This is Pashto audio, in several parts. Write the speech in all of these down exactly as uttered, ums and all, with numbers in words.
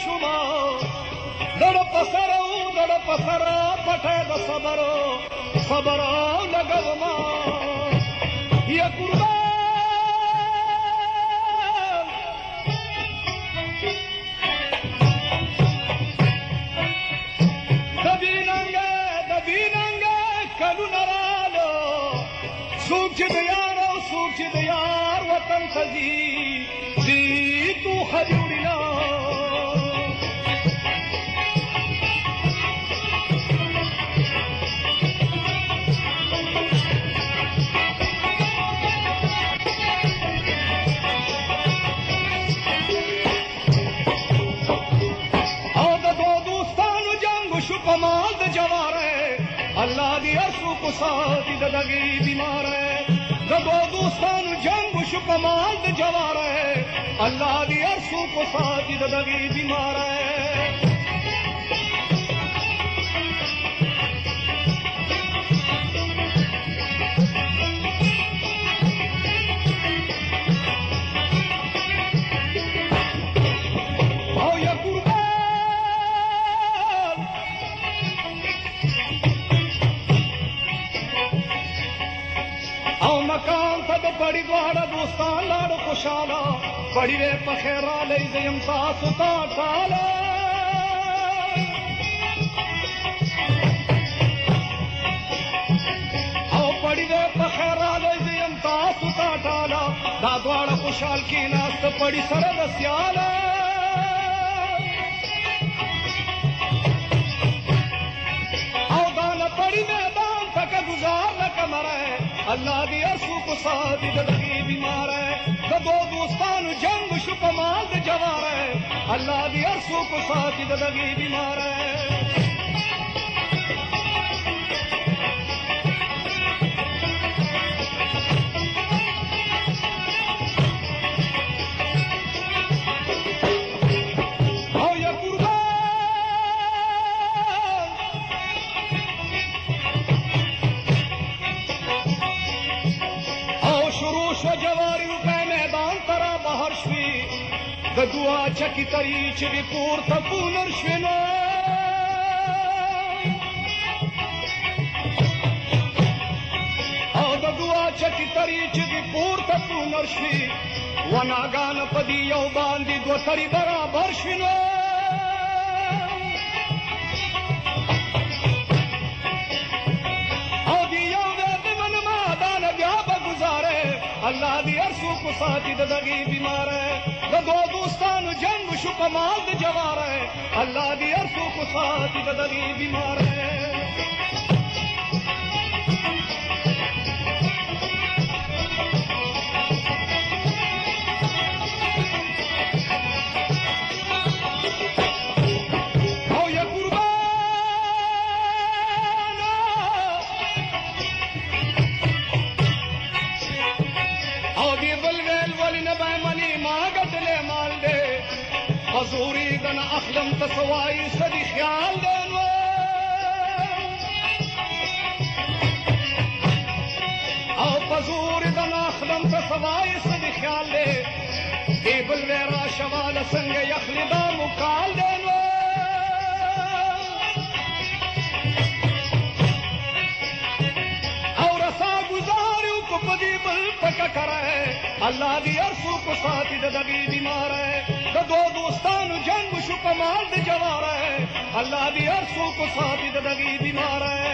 شما دړ پسرو دړ پسرا پټه د صبرو صبرو لګوما یا قربان دبیننګ دبیننګ کلو نرالو سوک چې د یار او سوک چې د یار وطن خزي دی تو خجوړنا कमाल द जवार है अल्लाह दी अरसू को साथ द दगी बीमार है दो दोस्तान जंग शु कमाल द जवार है अल्लाह दी अरसू को साथ द दगी बीमार है बड़ी द्वारा दोस्तान लाड़ो खुशाला बड़ी रे पखेरा ले जयम सासुता टाला आओ बड़ी रे पखेरा ले जयम सासुता टाला दा द्वारा खुशाल की नास्त बड़ी सरद स्याला आओ दाना बड़ी मैदान तक गुजार न कमर है अल्लाह दी अरसू को साथ दगी बीमार है दो दोस्तान जंग शुकमाल जवार है अल्लाह दी अरसू को साथ दगी बीमार है दुआ चकी तरी चिरी पूर तपूनर श्विनो औ दुआ चकी तरी चिरी पूर तपूनर श्वी वनागान पदी यौ बांदी दो तरी बराबर श्विनो औ दी यौ दे मन मादान व्याप गुजारे अल्लाह दी अरसू को साथी दगी बीमार है दो दोस्तान जंग शुकमाल द जवार है अल्लाह दी अरसू को साथ दगी बीमार है ओ ये कुर्बान ओ दी बलवेल वली नबा मनी मागत حضوري دنا أخلم تسواي سدي خيال دنو أو حضوري دنا أخلم تسواي سدي خيال دي قبل ورا شمال سنگ يخلدا مقال دنو أو رسا گزاري کو پدي بل پکا کرے अल्लाह दी अरसू को साथी दगी बीमार है दो दोस्तान जंग शुकमाल द जवार है अल्लाह दी अरसू को साथी दगी बीमार है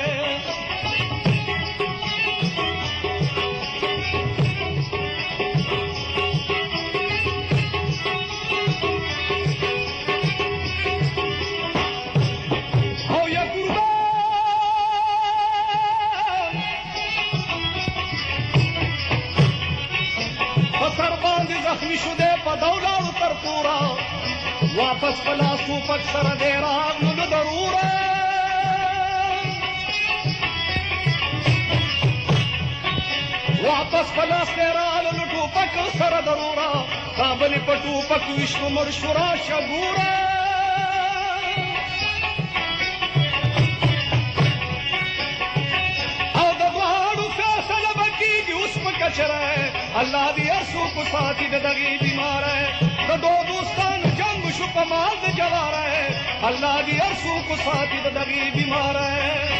शुदे पदौला उतर पूरा वापस पला सूपक सर दे राग नुग जरूर वापस पला तेरा लुटू पक सर दरूरा काबली पटू पक विश्व मरशुरा शगूरा अल्लाह दी अरसू को साथी दगी बीमार है दो दोस्तान जंग شو په مال د جواره الله دې هر څوک ساتي د دغې بیماره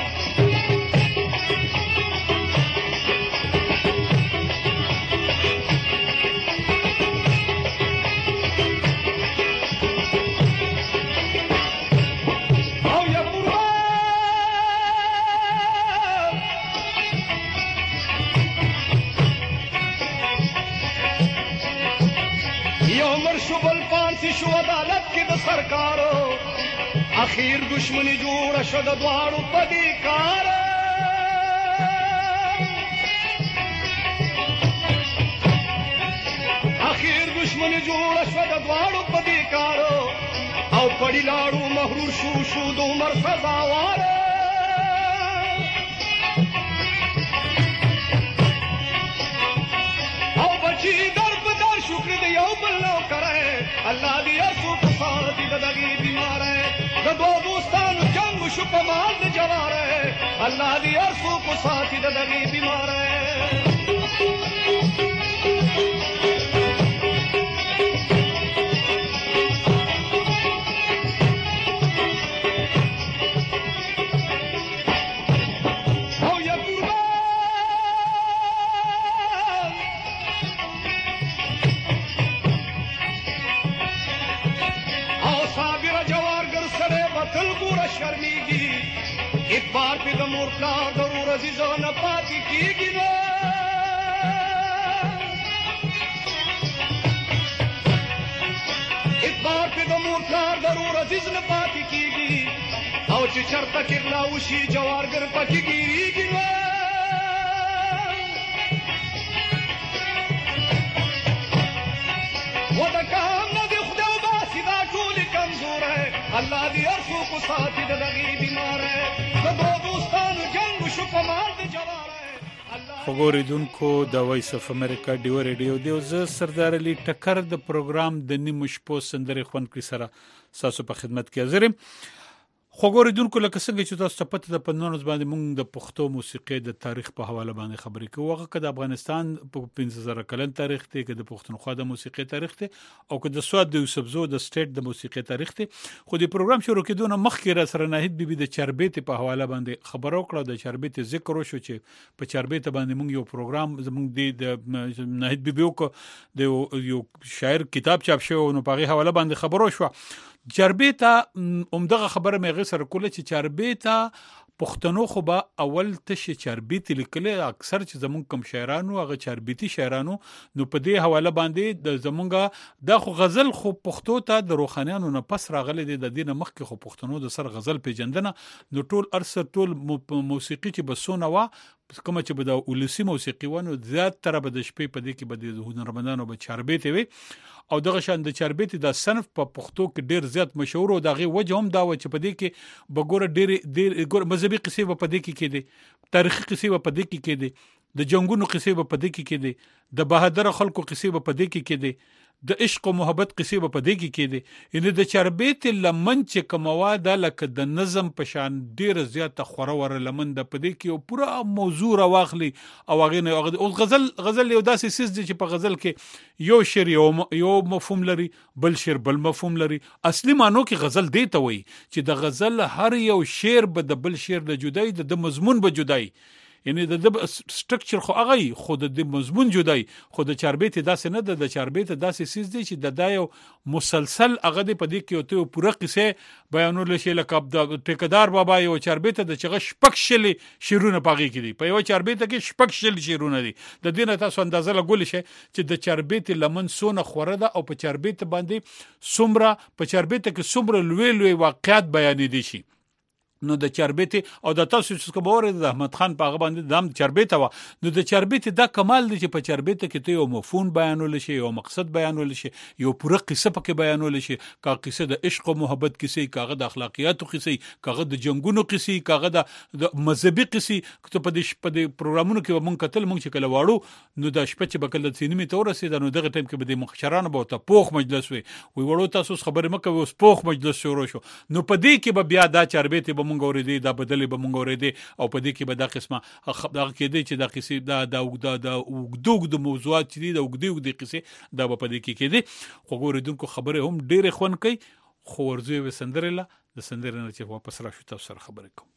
شو عدالت کې د سرکارو اخیر دشمنی جوړه شو د دواړو په دې کار اخیر دشمنی جوړه شو د دواړو په دې کارو او پړی لاړو مغرور شو شو د عمر سزاوار او بچی در په در شکر د یو بل نو کرے الله دې ارسو په ساتي د دغې بیماره د دوه دوستانو جنګ شو په مال د جواره الله دې ارسو په ساتي د دغې بیماره شرمیږي ایک بار په د مور پلار ضرور عزیزانه پاتې کېږي نو ایک بار په د مور پلار ضرور عزیز نه پاتې کېږي او چې چرته کې غلا وشي جوارګر پکې ګیریږي نو و د کام نه د خدای باسي دا ټول کمزور ہے الله دې ارسو کو ساتي د دغې بیماره د دوه دوستانو جنګ شو په مال د جواره خبریدونکو د وایس اف امریکا ډیو ریډیو دی زه سردار علي ټکر د پروګرام د نیمو شپو سندرې خوندکړي سره تاسو په خدمت کې حاضر یم خبریدونکو لکه څنګه چې تاسو ته پته ده په نن ورځ باندې موږ د پښتو موسیقۍ د تاریخ په حواله باندې خبرې کوو هغه که د افغانستان په پنځه زره کلن تاریخ دی که د پښتونخوا د موسیقۍ تاریخ دی او که د سواد د یوسفزو د سټیټ د موسیقۍ تاریخ دی خو د پروګرام شروع کېدو نه مخکې را سره ناهید بیبي د چاربیتې په حواله باندې خبره وکړه د چاربیتې ذکر وشو چې په چاربیتې باندې موږ یو پروګرام زموږ د ناهید بیبي وکړو د یو شاعر کتاب چاپ شوی نو په هغې حواله باندې خبره وشوه چاربیته همدغه خبره مې هغې سره کوله چې چاربیته پښتنو خو به اول تشې چاربیتې لیکلې اکثر چې زمونږ کم شاعرانو هغه چاربیتي شاعرانو نو په دې حواله باندې د زمونږ دا خو غزل خو پښتو ته د روښانیانو نه پس راغلی دی د دې نه مخکې خو پښتنو د سر غزل پیژندنه نو ټول ارسه ټول موسیقي چې به څونه وه کومه چې به د ولسي موسیقي وه نو زیاتره به د شپې په دې کې به د هنرمندانو به چاربیتې وي او دغه شان د چاربیتې دا صنف په پښتو کې ډیر زیات مشهور او د هغې وجه هم دا وه چې په دې کې به ګوره ډېرې ډېر ګوره مذهبي قصې به په دې کې کېدې تاریخي قصې به په دې کې کېدې د جنګونو قصې به په دې کې کېدې د بهادره خلکو قصې به په دې کې کېدې د عشق او محبت قصې به په دې کې کېدې یعنې د چاربیتې لمن چې کومه وه دا لکه د نظم په شان ډېره زیاته خوره وره لمن ده په دې کې یو پوره موضوع راواخلي او هغې نه اوس غزل غزل یو داسې څیز دی چې په غزل کې یو شعر یو یو مفهوم لري بل شعر بل مفهوم لري اصلي معنو کې غزل دی ته وایي چې د غزل هر یو شعر به د بل شعر نه جدای د مضمون به جدای یعنی د سټرکچر خو هغه خو د مضمون جدای خو د چاربیتې داسې نه ده د چاربیتې داسې څیز دی چې د دا یو مسلسل هغه دی په دې کې یو پوره قصې بیانولی شي لکه د ټیکهدار بابا یو چاربیته ده چې هغه شپږ شلې شعرونه په هغې کې دي په یوه چاربیته کې شپږ شلې شعرونه دي د دې نه تاسو اندازه لګولی شئ چې د چاربیتې لمن څونه خوره ده او په چاربیته باندې څومره په چاربیته کې څومره لوی لوی واقعات بیانېدی شي نو د چاربیتې او د تاسو چې کوم اورید د احمد خان په هغه باندې دام چاربیته و نو د چاربیتې دا کمال دی چې په چاربیته کې ته یو مفهوم بیانول شي یو مقصد بیانول شي یو پوره قصه پکې بیانول شي کا قصه د عشق او محبت کیسې کاغه د اخلاقیاتو کیسې کاغه د جنگونو کیسې کاغه د مذهبي کیسې ته په دې په دې پروګرامونو کې مونږ کتل مونږ چې کله واړو نو د شپه چې بکل د سینمې ته ورسېد نو دغه ټیم کې به د مخشرانو به ته پوخ مجلس وي وی وړو تاسو خبرې مکه اوس پوخ مجلس شروع شو نو په دې کې به بیا دا چاربیتې به مونږ اورېدې دا بدلې به مونږ اورېدې او په دې کې به دا قسمه دا کېدې چې دا قصې دا دا وګدا دا وګدوګ د موضوعات چې دا وګدې وګدې قصې دا په دې کې کېدې خو اوریدونکو خبره هم ډېرې خون کوي خو ورځي و سندرله د سندرې نه چې واپس راشو تاسو سره خبرې کوم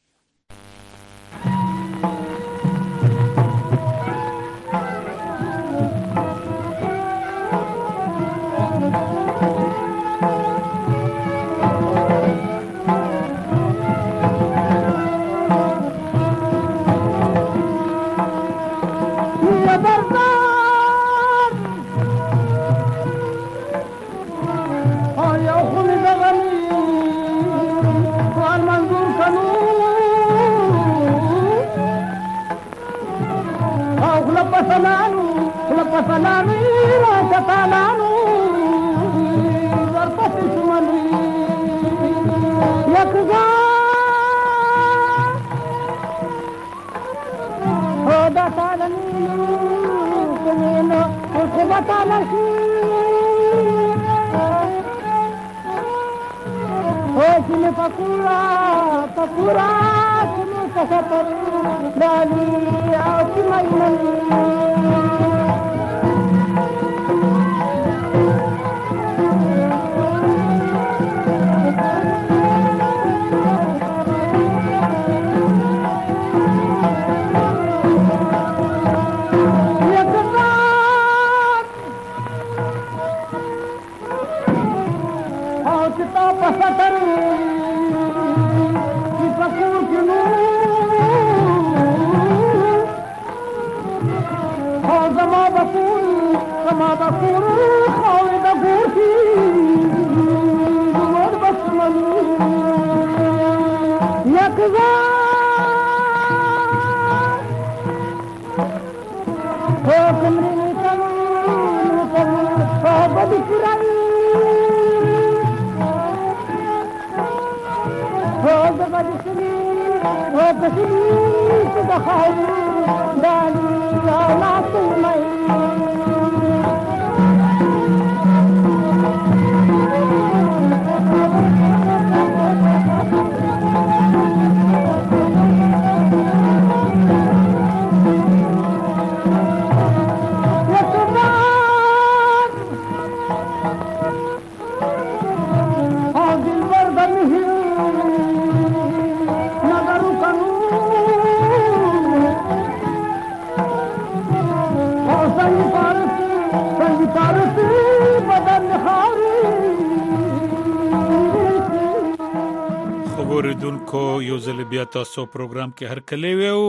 تاسو پروګرام کې هر کله ویو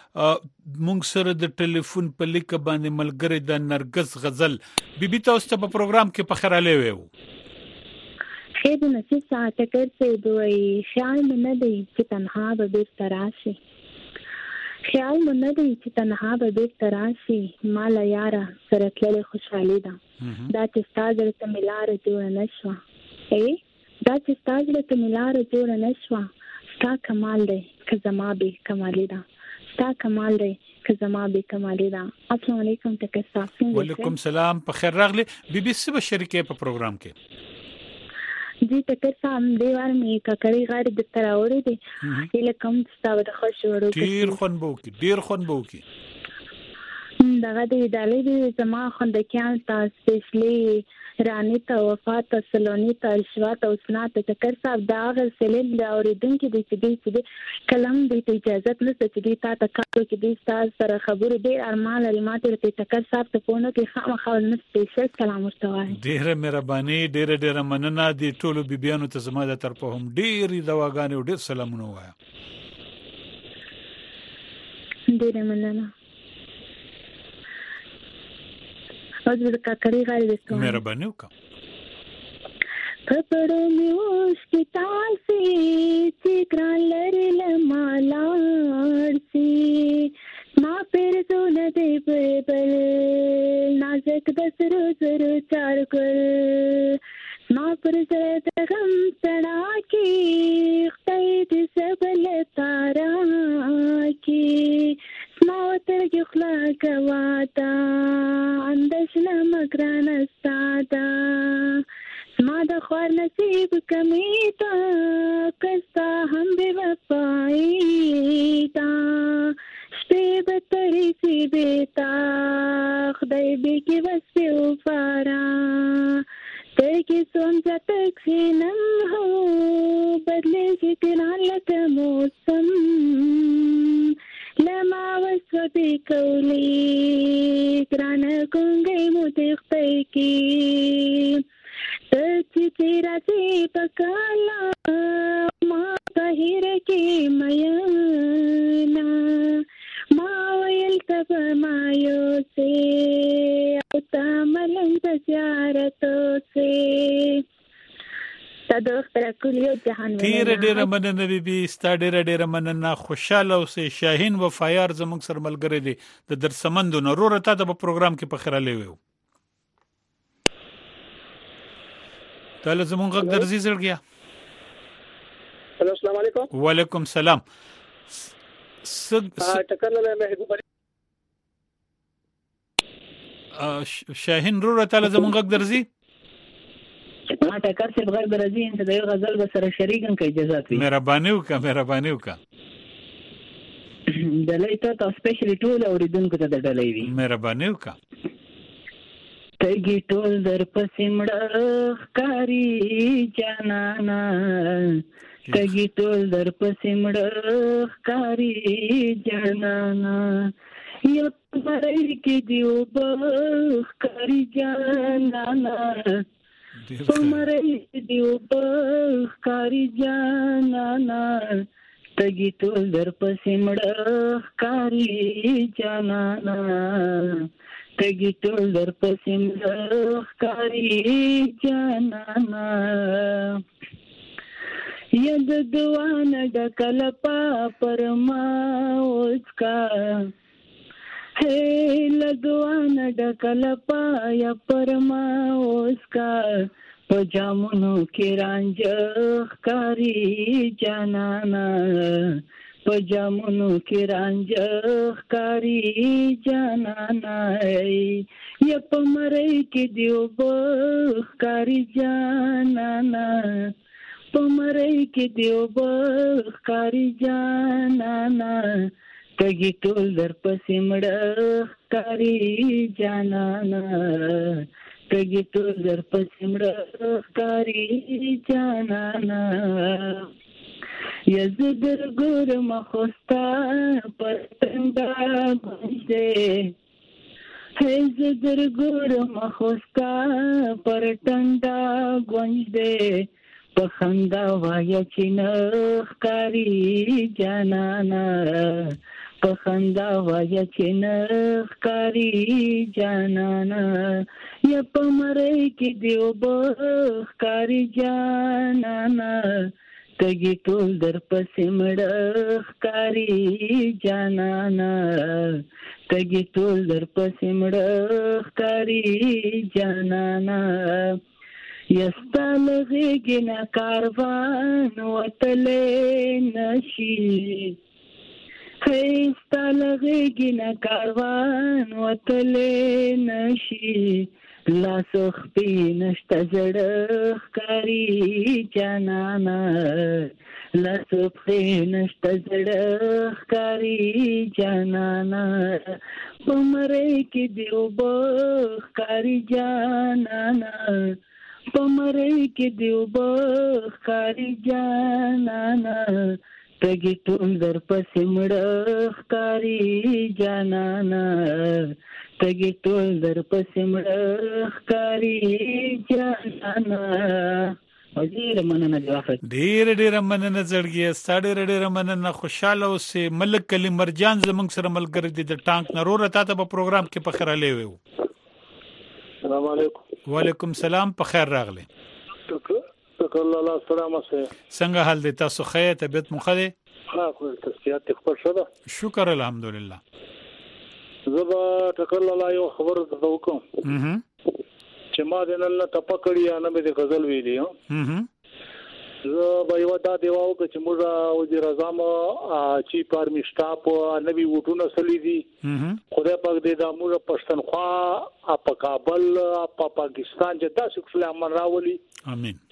مونږ سره د ټلیفون په لیک باندې ملګری د نرګس غزل بیبي تاسو ته په پروګرام کې په خراله ویو خیر نصیب ساعت کرته دوی خیال نه دی چې تنها به بیرته راشي خیال نه دی چې تنها به بیرته راشي مال یاره سره تللې خوشحالي ده دا چې ستاسو ته ملاره جوړ نشو ای دا چې ستاسو ته ملاره جوړ نشو ستا کمال دی که زما به کمالی دا ستا کمال دی که زما به کمالی دا السلام علیکم تک تاسو وعلیکم سلام په خیر راغلی بي بي سي بشریکه په پروګرام کې جی تک سام دیوار مې ککړی غاړي د تراوړې دي اله کوم ستاسو د خوش ورو ډیر خون بو کې ډیر خون بو کې دغه دې دالې دې زما خوندکیان تاسو سپیشلی رانی ته وفات ته سلونی ته الشوا ته اسنا ته چکر صاحب دا غل سلیل دا اوریدونکو دې چې دې کلم دې اجازه نشته چې دې تا ته کارو کې دې تاسو سره خبرې ډېر ارمان لري ماته ته چکر صاحب ته فون کې خامخا نو سپیشل سلام ورته وایم ډېر مهرباني ډېر ډېر مننه دې ټولو بیبيانو ته زما د طرفه هم ډېر دواګانې او ډېر سلامونه وایم ډېر مننه اوس د کاکړی غاړي دسته مهرباني وکړه کپڑے میوش کی تاسی چکران لرل مالار سی ما پر زون دے بل نازک دسرو زرو چار گل ما پر زرد غم سڑا کی خطید سبل تارا کی سماوتر گخلا گواتا اندشنا مگران استادا سما د خوار نصیب کمیتا کستا هم بے وفا مایتا شپې به تړې سي بېتا خدای بې کې وسې وفارا ته کې سونځه ته کښېنم هو بدلېږي ګران لکه موسم لما وسوځې کولې ګرانه کونګۍ مو تېښتې کې ته چې تېره ځې په کاله ما په هیره کې مینا ما ویل ته به مایوسې او ته ملنګ د زیارتو سې تا د اختر کلیو جهان ډیره ډیره مننه بیبي ستا ډیره ډیره مننه خوشاله اوسې شاهین وفایار زموږ سره ملګری دی د درسمندو نه وروره تا ته په پروګرام کې په خیره لیوو تعالی زموږ غږ درځي زړګیا السلام علیکم وعلیکم سلام سد ټکر له محبوب علي شاهین وروره تعالی زموږ غږ درځي ما ټکر څه بغیر درځي انت د یو غزل به سره شریکم کې اجازه وي مهرباني وکړه مهرباني وکړه دلې ته تاسو سپیشلی ټول اوریدونکو ته د ډلې وي مهرباني وکړه تګي ټول در پسې مړه ښکاری جانانا تګي ټول در پسې مړه ښکاری جانانا یو مړی کې دیو ښکاری جانانا پمرې دیو ښکاری جانانا تګي ټول در پسې مړه ښکاری جانانا تګي ټول در پسې مړه ښکاری جانانا ید دوان ډکل پا پرما اوسکا ہے لدوان ډکل پا یا پرما اوسکا پجامونو کې رانج ښکاری جانانا پجامونو کې رانج ښکاری جانانا یا پمرې کې دیو ښکاری جانانا پمرې کې دیو ښکاری جانانا تګي ټول در پسې مړه ښکاری جانانا تګي ټول در پسې مړه ښکاری جانانا یزدر ګور مخستا پر تندا بنځه یزدر ګور مخستا پر تندا گونځه پخندا وای چین ښکاری جانانا پخندا وای چین ښکاری جانانا یا پمرې کې دیو ښکاری جانانا تګي ټول در پسې مړه ښکاری جانانا تګي ټول در پسې مړه ښکاری جانانا یستا لغېږي نه کاروان وتلی نشي یستا لغېږي نه کاروان وتلی نشي لاسو خپې نشته زړه ښکاري جانانا لاسو خپې نشته زړه ښکاري جانانا پمرې کې دی اوبه ښکاري جانانا پمرې کې دی اوبه ښکاري جانانا تګي ټول در پسې مړه ښکاري جانانا تګي ټول در پسې مړه ښکاري جانانا ډېر مننه جوافت ډېر ډېر مننه زړګي ستاره ډېر ډېر مننه خوشاله اوسې ملک کلی مرجان زمونږ سره ملګری دي د ټانک نرور ته په پروګرام کې په خیره لیوي السلام علیکم وعلیکم سلام په خیر راغلی شکر الله السلام علیکم څنګه حال دي تاسو خیر طبيعت مو ښه ده ها خو تاسو خبر شوه شکر الحمدلله زبا ټکر الله یو خبر زده وکم اها چې ما د نن تپکړی نه به د غزل ویلی ها اها زه به یو دا دیواو چې موږ وزیر اعظم چې پرمیشتا په نبی وټونه سلی دي خدای پاک دې دا موږ پښتونخوا په کابل په پاکستان چې داسې اسلام راولي امين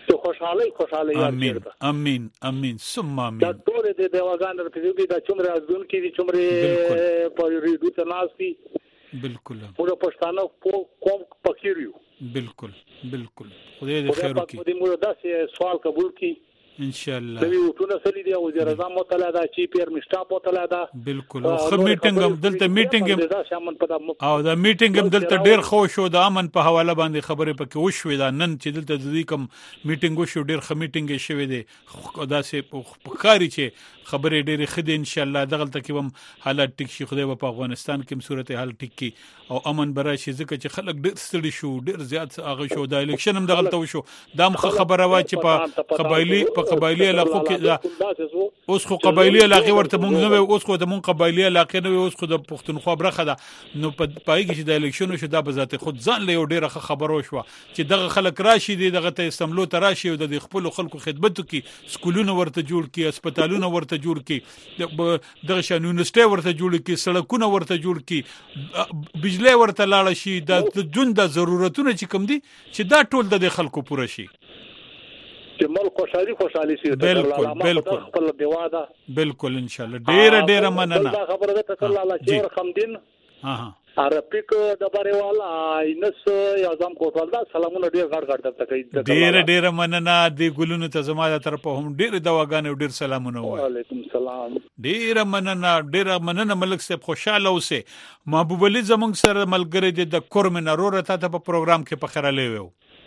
ته خوشاله خوشاله یاد امين امين امين ثم امين دا ټول د دیوغان رپیږي دا څومره ازون کې دي څومره په ریډو تناسي بالکل موږ پښتانه کوم پکېریو بالکل بالکل خدای دې خیر وکړي دې موږ داسې سوال قبول کړي ان شاء الله دوی وټونه سلی دی وزیر اعظم مطلع دا چی پیر مشتاپ مطلع دا بالکل خو میټینګ هم دلته میټینګ او دا میټینګ هم دلته ډیر خو شو د امن په حواله باندې خبرې پکې وشوې دا نن چې دلته د دې کوم میټینګ وشو ډیر خو میټینګ شوی دی دا سه پخاري چې خبرې ډېرې خدي ان شاء الله دغه تل کې هم حالات ټیک شي خدای په افغانستان کې صورت حال ټیک کی او امن برا شي ځکه چې خلک ډېر ستړي شو ډېر زیات هغه شو د الیکشن هم دغه ته وشو دا مخه خبره وا چې په قبایلی په قبایلی علاقو کې اوس خو قبایلی علاقې ورته مونږ نه اوس خو د مونږ قبایلی علاقې نه اوس خو د پښتونخوا برخه ده نو په پای کې چې د الیکشن شو دا به ذات خود ځان له ډېره خبرو شو چې دغه خلک راشي دغه ته استملو ته راشي او د خپل خلکو خدمت کوي سکولونه ورته جوړ کړي هسپتالونه ورته جوړ کړي دغه شان یونیورسيټي ورته جوړ کړي سړکونه ورته جوړ کړي بجلی ورته لاړ شي د جون د ضرورتونه چې کوم دي چې دا ټول د خلکو پوره شي چې مل خوشالي خوشالي سي بالکل بالکل خپل دیواده بالکل ان شاء الله ډیره ډیره مننه دا خبره ده کله الله چې ورخمدین ها ها عربیک د باره والا اینس اعظم کوټوال دا سلامونه ډیر غړ غړ درته کوي ډیر ډیر مننه د ګلونو ته زما د طرف هم ډیر دواګان او ډیر سلامونه وای وعلیکم السلام ډیر مننه ډیر مننه ملک صاحب خوشاله اوسه محبوب علي زمونږ سره ملګری د کورمن اورور ته په پروګرام کې په خیره لیو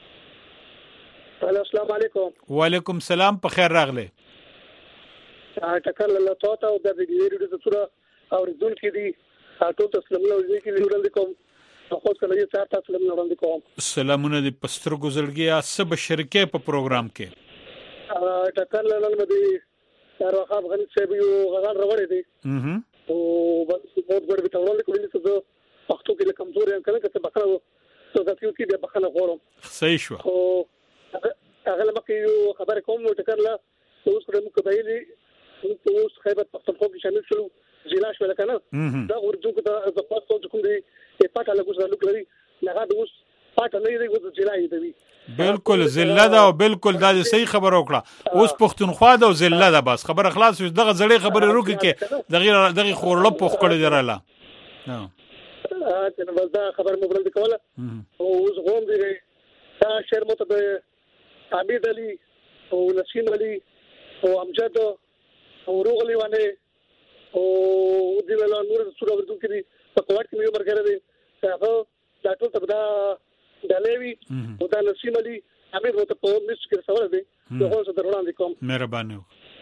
السلام علیکم وعلیکم السلام په خیر راغله ټکر له تاسو او د ریډیو د صورت او ردون کې دي تاسو ته سلامونه وکړي وړاندې کوم خو څنګه یې تاسو ته سلامونه وړاندې کوم سلامونه د پستر ګزړګیا سب شرکې په پروګرام کې ټکر له نن مې تر واخا غن څه به یو غږ راوړې دي اها او بس موږ ورته وړاندې کولی څه پښتو کې کمزوري هم کنه چې بخره څه د فیو کې د بخنه غوړم صحیح شو او هغه لکه یو خبر کوم ټکر له اوس کوم قبایلی اوس خیبر پختونخوا کې شامل شول ضلع شو لکنه دا ورجو کو د خپل کوم دی پټه لګوس لوک لري هغه د اوس پټه نه دی د ضلع دی بالکل ضلع دا او بالکل دا صحیح خبر وکړه اوس پښتونخوا دا او ضلع دا بس خبر خلاص دغه زړې خبره روکي کې دغه دغه خورله پوخ کړی دراله ها ا نو دا خبر مو بلند کوله او اوس غوم دی دا شهر مو ته عبید علي او نسیم علي او امجد او روغلی باندې او د ویلا نور سوره ورته کې په کوټ کې یو مرګره دي هغه دا ټول ته دا دلوي او دا نسیم علي امیر وته په مس کې سوال دي نو هو څه وړاندې کوم مهرباني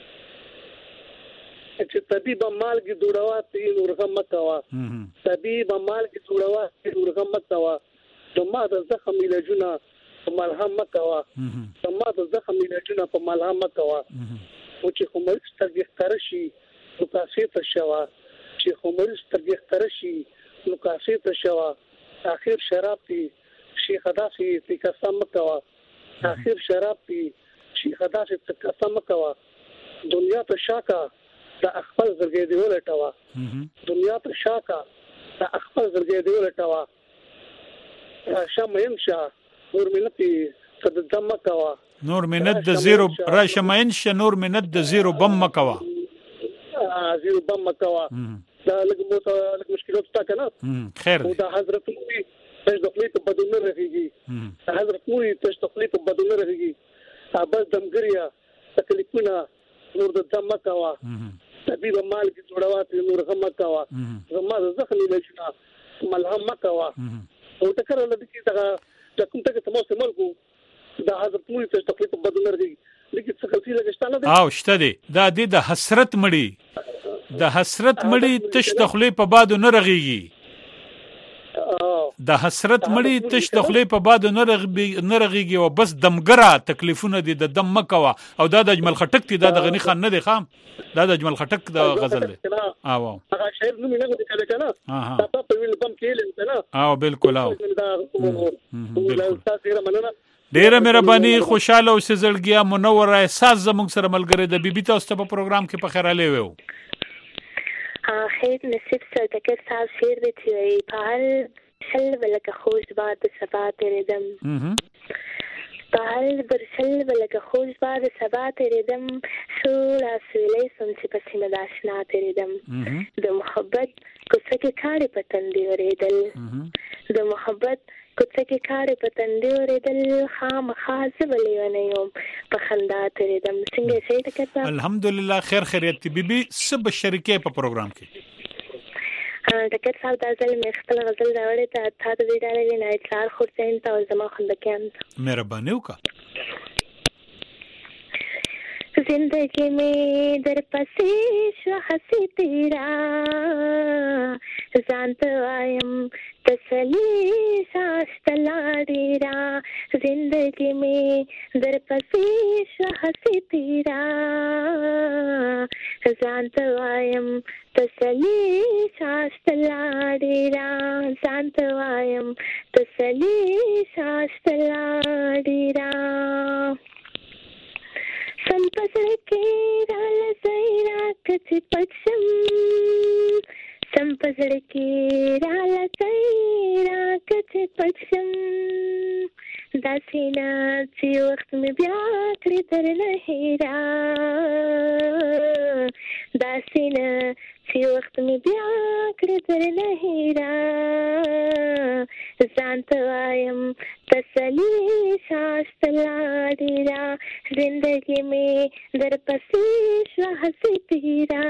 چې طبيب مال کې جوړوا تی نور هم متوا طبيب مال کې جوړوا تی نور هم متوا دما د زخم علاجونه په ملهم متوا دما د زخم علاجونه په ملهم متوا او چې کومل سترګې ښکار شي نو کاسې ته شوا چې کومل سترګې ښکار شي نو کاسې ته شوا اخر شراب پی شیخ داسي چې قسم کوا اخر شراب پی شیخ داسي چې قسم کوا دنیا ته شاکا د خپل زړګې دی ولټوا دنیا ته شاکا د خپل زړګې دی ولټوا شمعین شاه نور منتي صد دم کوا نور منت د زیرو را شمعین ش نور منت د زیرو بم مکوا زیرو بم مکوا دا لږ مو ته لږ مشکلات تا کنه خیر او دا حضرت نبی تاسو د خپل په بدون راځيږي حضرت نبی تاسو د خپل په بدون راځيږي ابل دمګریا تکلیفونه نور د دم مکوا طبيب مال کې جوړوا نور هم مکوا زما زخمي لښنا ملهم مکوا او تکر ولدي چې دا کوم ته کوم څه ملکو دا حضرت نبی تاسو د خپل په بدون راځيږي لیکن څه غلطي لګشتانه ده او شته دي دا د حسرت مړی د حسرت مړی تش تخلې په بادو نه رغيږي د حسرت مړی تش تخلې په بادو نه رغيږي او بس دمګرا تکلیفونه دي د دم مکوا او دا د اجمل خټک دی دا د غنی خان نه دی خام دا د اجمل خټک د غزل دی او هغه شعر نو نه غوډه کله کنه دا په ویل بم کې لنه او بالکل او بالکل ډیره مهرباني خوشاله او سزړګیا منور احساس زموږ سره ملګری د بیبي تاسو ته په پروګرام کې په خیره لیو ها خیر نصیب سره تکر صاحب شیر دی چې په هر شل ولکه خوش باد صفات ردم بهر برسل ولکه خوش باد سبا تیریدم سوړ اسویلی سم چې په سیمه د اشنا تیریدم د محبت کوڅه کې کاڼي په تندي اورېدل د محبت کوڅه کې کاڼي په تندي اورېدل خامخا زه به لیونی یم په خندا تیریدم. څنګه یې صحیح ټکر صاحب؟ الحمدلله خیر خیریت دی. بیبي څه به شریکې په پروګرام کې؟ ټکر صاحب دا ځل مې خپل غزل راوړې ته تا ته دې ډالۍ نه اطلاع خورځین ته او زما خندکیان ته مهرباني وکړه. زندگی میں در پسې شو هسې تیرا ځان ته وایم تسلی ساسته لا ډېره زندگی میں در پسې شو هسې تیرا ځان ته وایم تسلی ساسته لا ډېره ځان ته وایم تسلی ساسته لا ډېره سم پسړ کې رال سیرا کچ پچم سم پسړ کې رال سیرا کچ پچم داسینا چې وخت مې بیا کړې تر نه هیرا داسینا چې وخت مې بیا کړې تر نه هیرا ځان ته وایم تسلی ساسته لا ډېره زندگی میں در پسې شو هسې تیرا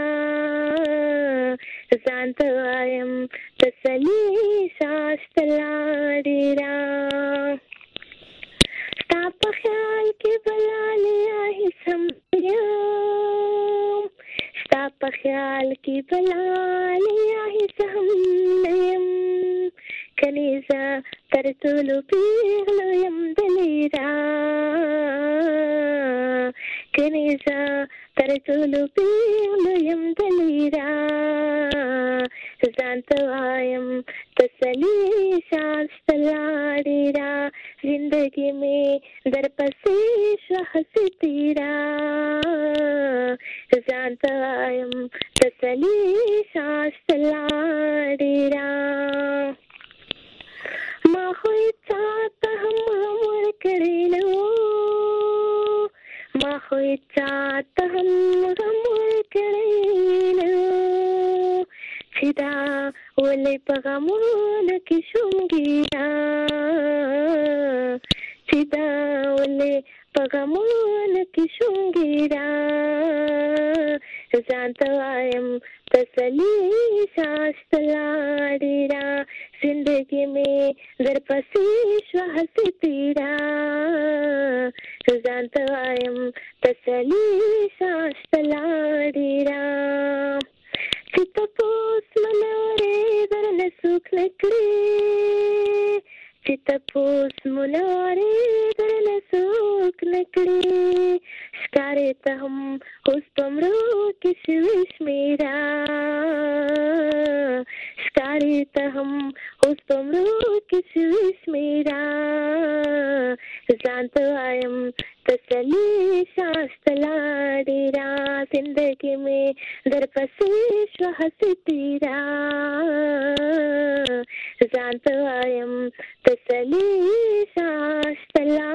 ځان ته وایم تسلی ساسته لا ډېره ستا په خیال کې بلالیا حسم یم ستا په خیال کې بلالیا حسم یم کنیزه تر ټولو پیغلو یم دلیرا کنیزه تر ټولو پیغلو یم دلیرا ځان ته وایم تسلی ساسته لا ډېره زندگی میں در پسې شو هسې تیرا ځان ته وایم تسلی ساسته لا ډېره ما خو چاته هم غمور کړی نو ما خو چاته هم غمور کړی نو چې دا ولې په غمونو کې شوم ګیرا چې دا ولې په غمونو کې شوم ګیرا ځان ته وایم تسلی ساسته لا ډېره زندگی میں در پسې شو هسې تیرا ځان ته وایم تسلی ساسته لا ډېره چې تپوس منه اورېدل نه څوک نه کړي چې تپوس منه اورېدل نه څوک نه کړي ښکارې ته هم اوس په مړو کې شوې شمېره ښکارې ته هم اوس په مړو کې شوې شمېره ځان ته وایم تسلی ساسته لا ډېره زندگی میں در پسې شو هسې تیرا ځان ته وایم تسلی ساسته لا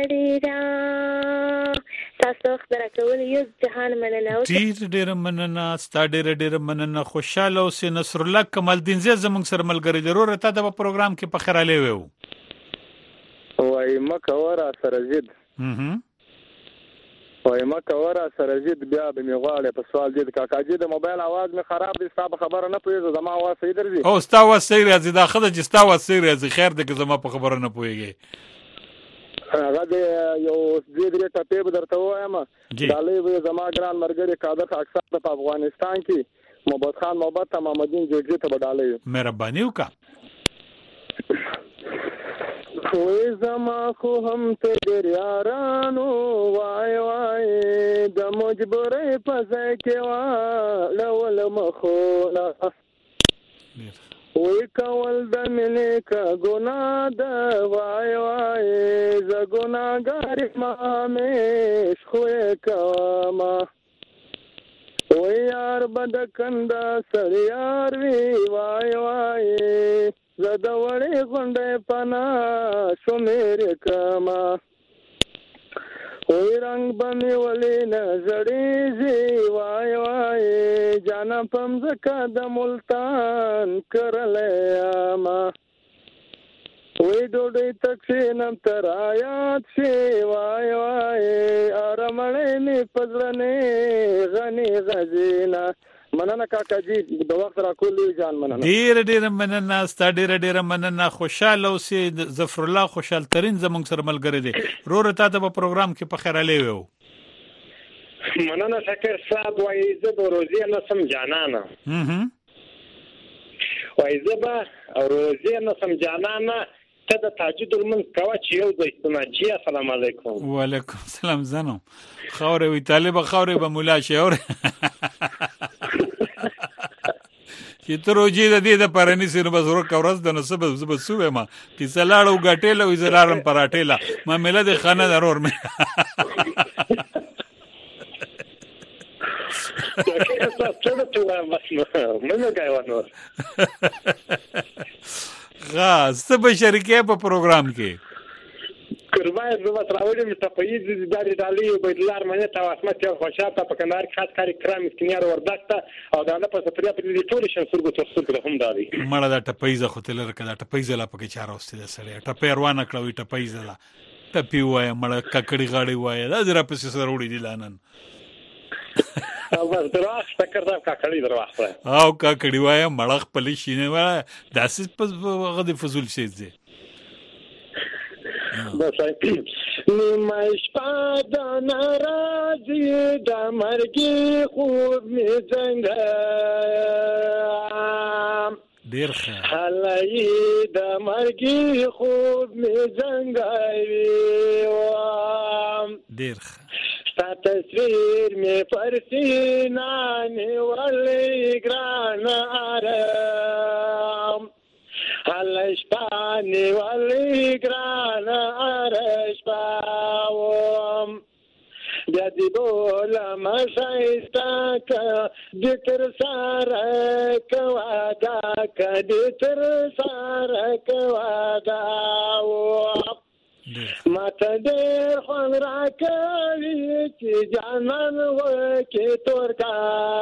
ډېره. تاسو وخت راکول یو جهان مننه. ډېر ډېر مننه ستا ډېر ډېر مننه. خوشاله اوسې. نصر الله کمال دین زه زموږ سره ملګری دی. ورته تا د پروګرام کې په خیراله ویو وای مکه ورا سره زید وای مکه ورا سره زید بیا به می غواړي په سوال دې کاکاجي د موبایل आवाज می خراب دي ستاسو خبره نه پوهیږم زما आवाज صحیح درځي او ستاسو आवाज صحیح راځي دا خدای چې ستاسو आवाज صحیح راځي خیر دې که زما په خبره نه پوهیږي هغه دې یو دې دې ټپې به درته وایم دالې به زما ګران مرګري قادر اکثر په افغانستان کې محمد خان محمد تمام الدین جوړجي ته بدالې مهرباني وکړه. وای زما خو هم ته ډېر یارانو وای وای د مجبورۍ په ځای کې واړول مخونه وای کول د مینې که ګناه ده وای وای زه ګناهګار ما همیش خو یې کومه وای یار به د کنده سړی یار وي وای وای زه د وړې غونډۍ پناه شمېرې کړمه وای رنگ بمې ولې نه زړېږي وای وای جانا پم زکا د ملتان کرلې ما وای ډوډۍ تکسینم تر آیات شي وای وای ارمړې مې پزړنې غني غزینا مننه کاکا جی د وخت را کولې جان مننه ډیر ډیر مننه ستا ډیر ډیر مننه خوشاله اوسې ظفر الله خوشحال ترين زمونږ سره ملګری دی رور ته په پروګرام کې په خیر علي وو مننه شکر صاحب وای زه د روزي نه سم جانانه هم وای زه به روزي نه سم جانانه ته د تهجد المن کوا چې یو د استناجی السلام علیکم وعلیکم السلام زنو خاورې وی طالب خاورې به مولا شي اور چې تر وجې د دې د پرانی سره بزرګ کورس د نسب زب سوې ما کیسه لاړو غټېله وې زلارم پراټېله ما مله د خانه ضرور مې غا سبه شریکه په پروګرام کې قربان زما تراولې متفایز د داري دالي بيدلار منه تواسمت یو خوشاته په کندهار خاص کاری کرام مسکینیار وردکته او دا نه په سفریا په دې ټول شن سرګو تر سرګو هم دالي مړه دا ټپایزه خو تل رکه دا ټپایزه لا پکې چاره واستې سره ټپې روانه کړوي ټپایزه لا ټپی وای مړه ککړی غاړي وای دا زرا په سره وړي دي لانن او بس دراخ تکر دا ککړی دراخ او ککړی وای مړه خپل شینه وای داسې په غد فزول شي زه بس نیمه شپه د ناراضي د مرګي خوب می څنګه ډیر ښه حالای د مرګي خوب می څنګه وي ډیر ښه ستا تصویر می پرسینا نیولې ګران آرام حالش پانی ولی گران آرش باوم بیادی بولم شایستا که دیتر سارک وادا که دیتر سارک واداوم ما تا دیر خون را کوي چې جانان وکی تورکا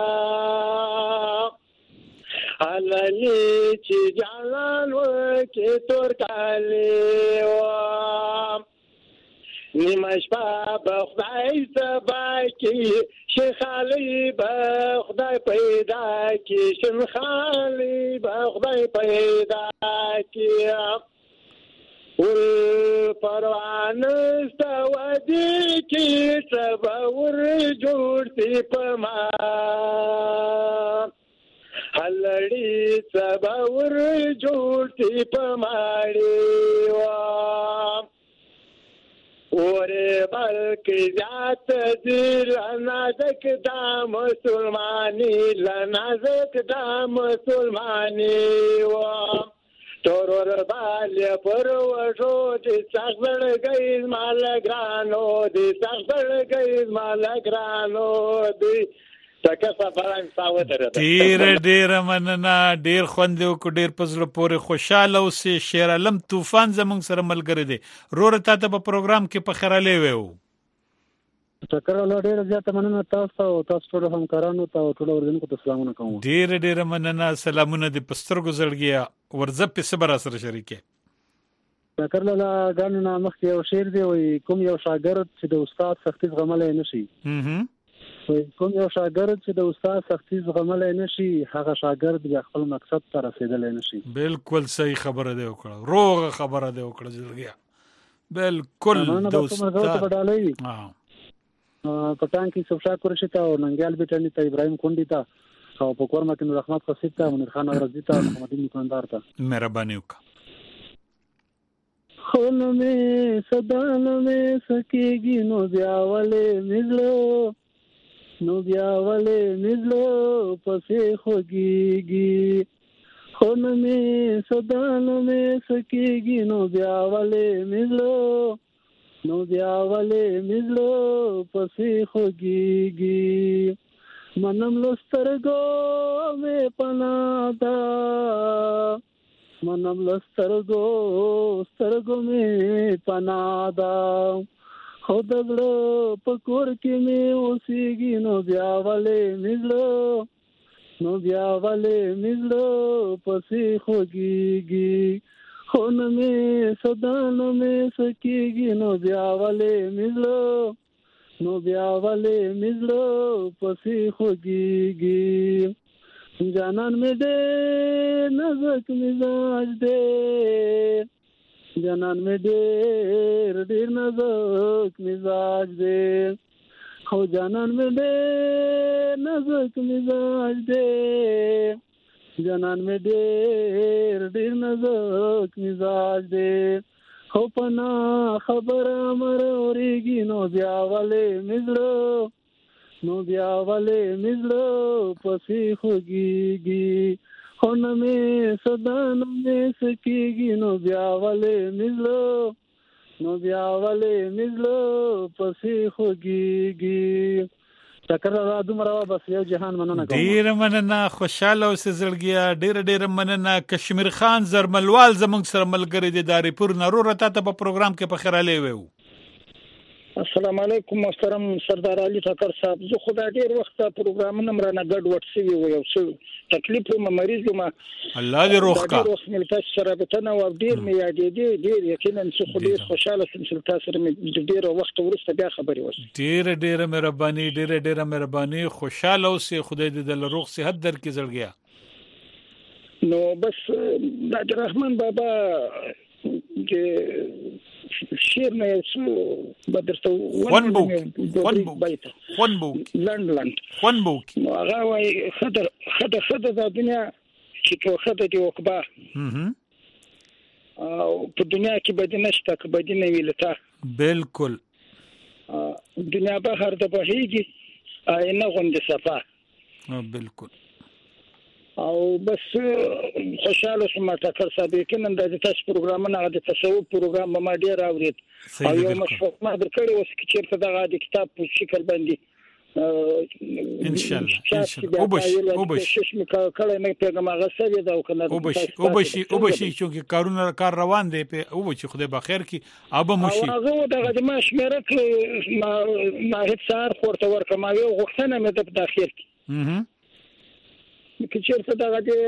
علالي چې جانان وکی تورکالی وام نیمه شپه به خدای سبا کی شیخالی به خدای پیدا کی شنخالی به خدای پیدا کی ول پروان استودی کی سبا ور جوړتی پما هلړی سبا ور جوړتی پماړي وا اوره بلکې ذات دل نازک دا مسلمانی لنازک دا مسلمانی وا تورور بالیا پر وشو دې څنګه گئی مال ګرانو دې څنګه گئی مال ګرانو دې تکه سفران ساوه درته ډیر ډیر مننه ډیر خوند او ډیر پزله پورې خوشاله اوسې شیر علم طوفان زمونږ سره ملګری دی رور ته په پروګرام کې په خیراله ویو تکر له ډیر زیاته مننه تاسو او تاسو ټول همکارانو ته ټول ورزنکو ته سلامونه کوم ډیر ډیر مننه سلامونه د پسترګو زړګیا ورزه په صبر سره شریکه تکر له غانو مخ یو شعر دی وي کوم یو شاګرد چې د استاد سختي زغملای نشي هم کوم یو شاګرد چې د استاد سختي زغملای نشي هغه شاګرد بیا خپل مقصد ته رسیدلی نشي بالکل صحیح خبره دی وکړه روغه خبره دی وکړه زړګیا بالکل د استاد ها پټان کې سبشا کورشتا او ننګال بیٹانی ته ابراهيم کونډی ته او په کورما کې رحمت قصید ته منیر خان اورزی ته محمد نکندار ته مهرباني وکړه خون می صدان می سکیږي نو بیا ولې مزلو نو بیا ولې مزلو پسې خوږیږي خون می صدان می سکیږي نو بیا ولې مزلو نو بیا ولې مزلو پسې خوږیږي منم لسترګو مې پنادا منم لسترګو سترګو مې پنادا خود زړه پکور کې مې اوسېږي نو بیا ولې مزړه نو بیا ولې مزړه پسې خوږیږي خو نه مې صدا نه مې سکیږي نو بیا ولې مزړه نو بیا ولې مزړه پسې خوږیږي جانان مې دې نازک مزاج دې جانان مې ډېر ډېر نازک مزاج دې خو جانان مې ډېر نازک مزاج دې جانان مې ډېر ډېر نازک مزاج دې خو پنا خبره مر اورېږي نو بیا ولې مزړه نو بیا ولې مزړه پسې خوږیږي خو نه مې صدا نه مې سکیږي نو بیا ولې مزړه نو بیا ولې مزړه پسې خوږیږي ټکر را دومره بس یو جهان مننه کوم ډیر مننه خوشاله اوسې زړګیا ډیر ډیر مننه کشمیر خان زرملوال زمونږ سره ملګری دی داري پور نرو رته ته په پروګرام کې په خیراله ویو السلام علیکم محترم سردار علي ټکر صاحب زه خدای ډیر وخت پروګرامونه مرانه ګډ وټ سوي و یو څه تکلیف مې مریض ما الله دې روغ کا ډیر وخت مې تاسو سره به تنه و ډیر مې یادې دي ډیر یقینا څه خو ډیر خوشاله سم چې تاسو سره مې ډیر وخت ورسته بیا خبرې وشي ډیر ډیر مهرباني ډیر ډیر مهرباني خوشاله اوسې خدای دې د روغ صحت درکې زړګیا نو بس د عبدالرحمن بابا چې شیر نه څو بدرته ونبوک ونبوک ونبوک لند لند ونبوک نو هغه وايي خطر خطر خطر د دنیا چې په خطر دی وکبا او په دنیا کې بدی نشته که بدی نه ویلته بالکل دنیا به هر د بهيږي آینه غوند صفه بالکل او بس خوشاله شوم ټکر صاحب کینن د تاسو پروګرامونه د تصوف پروګرام ما ډیر اورید او یو مشوره ما درکړی اوس کې چیرته دغه د کتاب په شکل باندې ان شاء الله ان شاء الله وبش وبش شش می کله نه پیغام غسل دا او کنه وبش وبش وبش چې کارونه کار روان دی په وبش خدای بخیر کی ابا مشي هغه دغه ما شمیره کې ما ما هیڅ سار خورته ورکما یو غوښتنه مې د داخل کی که چیرته دغه دی